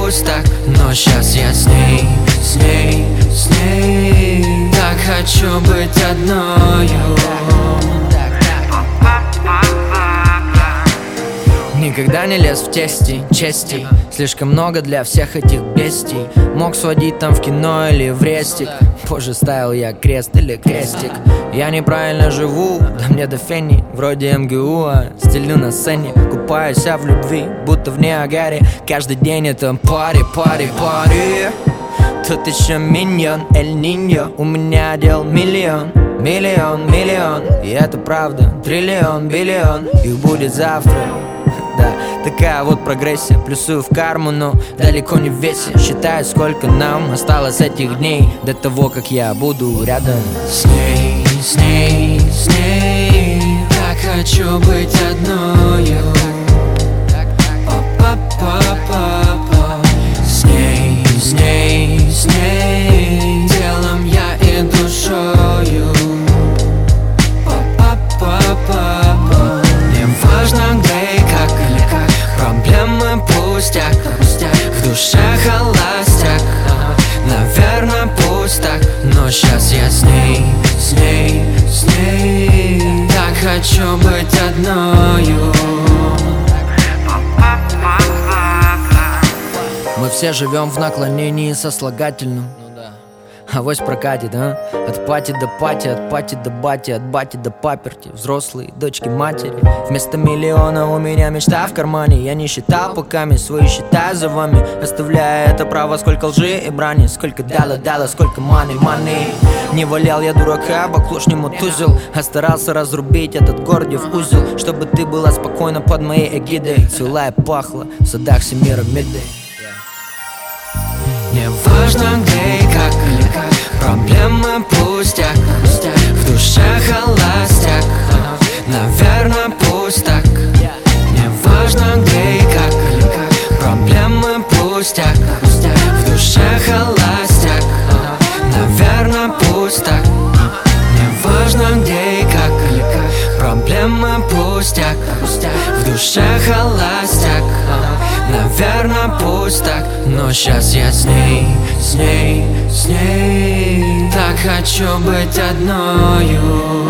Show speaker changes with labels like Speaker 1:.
Speaker 1: пусть так, но сейчас я с ней, с ней, с ней. Так хочу быть одною. Никогда не лез в тести, чести. Слишком много для всех этих бестий. Мог сводить там в кино или в рестик. Позже ставил я крест или крестик. Я неправильно живу, да мне до фени. Вроде МГУ, а стелю на сцене. Купаюсь в любви, будто в Ниагаре. Каждый день это пари, пари, пари. Тут еще миньон, Эль Ниньо. У меня дел миллион. Миллион, миллион. И это правда, триллион, биллион. Их будет завтра. Да, такая вот прогрессия. Плюсую в карму, но далеко не в весе. Считаю, сколько нам осталось этих дней до того, как я буду рядом с ней, с ней, с ней. Так хочу быть одною. Па-па-па-па-па. С ней, с ней, с ней. Телом я и душою. Па-па-па-па-па. Не важно где и как, или как. Проблемы пустяк, в душе холостяк. Наверное, пусть так, но сейчас я с ней, с ней, с ней. Так хочу быть одною. Мы все живем в наклонении сослагательном. Авось прокатит, а? От пати до пати, от пати до бати, от бати до паперти. Взрослые, дочки, матери. Вместо миллиона у меня мечта в кармане. Я не считал поками, свои считаю за вами. Оставляя это право, сколько лжи и брани. Сколько дала, сколько маны. Не валял я дурака, баклушнему тузел. А старался разрубить этот гордиев узел, чтобы ты была спокойна под моей эгидой. Цвела и пахла в садах Семирамиды. Не важно где и как, или как. Проблемы пустяк, в душе холостяк. Наверное, пусть так. Не важно где и как, или как. Проблемы пустяк, в душе холостяк. Наверное, пусть так. Не важно где и как, или как. Проблемы пустяк, в душе холостяк. Наверное, пусть так, но сейчас я с ней, с ней, с ней. Так хочу быть одною.